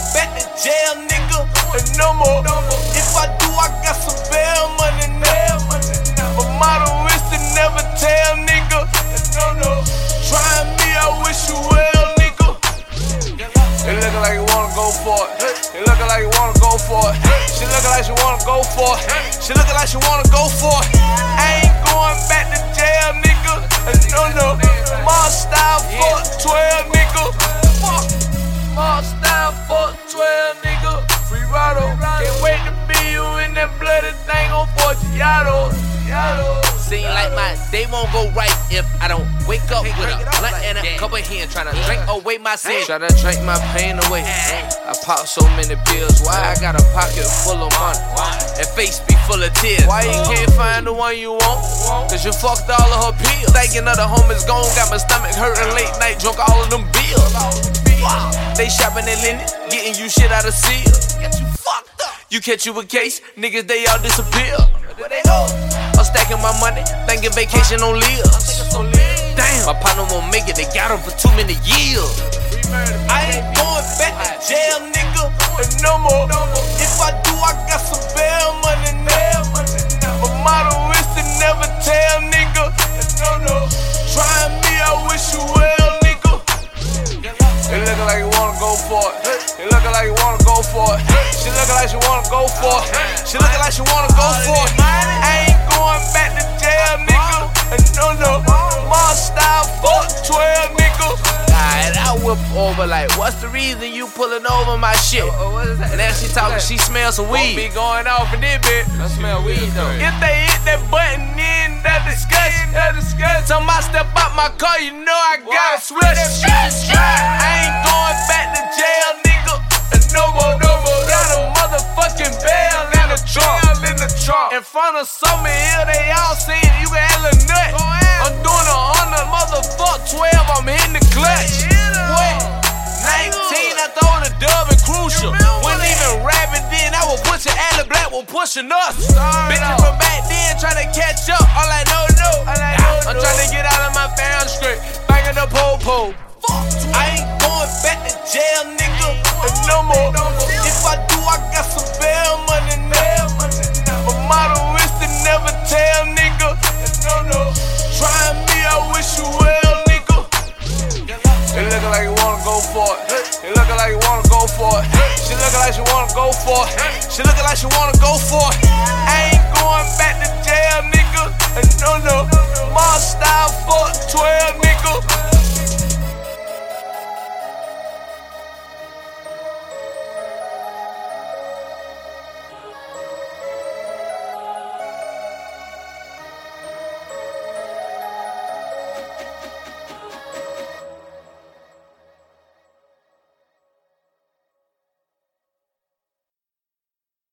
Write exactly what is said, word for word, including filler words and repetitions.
back to jail, nigga. And no more. If I do, I got some bail money now. My motto is to never tell, nigga. And no, no. Trying me, I wish you well, nigga. It lookin' like you wanna go for it. It lookin' like you wanna go for it. She lookin' like she wanna go for it. She lookin' like she wanna go for it. I ain't going back to jail, nigga. And no, no. Mars style for twelve, nigga. Fuck. Mars style for twelve, nigga. Free Rado. Can't wait to be you in that bloody thing on Forgiato. Seem like my day won't go right if I don't wake up with a blunt and a cup of hand, tryna drink away my sins, tryna drink my pain away. I pop so many pills, why I got a pocket full of money and face be full of tears? Why you can't find the one you want? Cause you fucked all of her pills. Thinking of the homies gone, got my stomach hurting, late night drunk all of them bills. They shopping at Lenny, getting you shit out of seal. You catch you a case, niggas they all disappear. Where they go? I'm stacking my money, thinking vacation on Lears. Damn, my partner won't make it, they got him for too many years. I ain't going back to jail, nigga. And no more. If I do, I got some bail money now. My motto is to never tell, nigga. And no, no. Trying me, I wish you well, nigga. It lookin' like you wanna go for it. It lookin' like you wanna go for it. She lookin' like she wanna go for it. She lookin' like she wanna go for it. I ain't going back to jail, nigga. And no, no. Mars style for twelve, nigga. Alright, I whip over like, what's the reason you pulling over my shit? And then she talking, she smells some weed. Be going off in this bitch. I smell weed though. If they hit that button in that discussion, that discussion. Time I step out my car, you know I gotta switch. I ain't going back to jail, nigga. And no more, no more. Got a motherfucking bail in the trunk. In the trunk. In front of Summer Hill, they all saying you can have a nut. I'm doing a hundred, motherfuck twelve. I'm hitting the clutch. What? nineteen, I throw the dub and crucial. Wasn't even rapping then, I was pushing Allie Black was pushing us. Bitches from back then trying to catch up. I'm like, no, no. I'm trying to get out of my fam script. Banging the po-po. I ain't going back to jail, nigga. And no more. If I do, I got some bail money now. My motto is to never tell, nigga. And no, no. Trying me, I wish you well, nigga. It lookin' like you wanna go for it. It lookin' like you wanna go for it. She lookin' like she wanna go for it. She lookin' like she wanna go for it. I ain't going back to jail, nigga.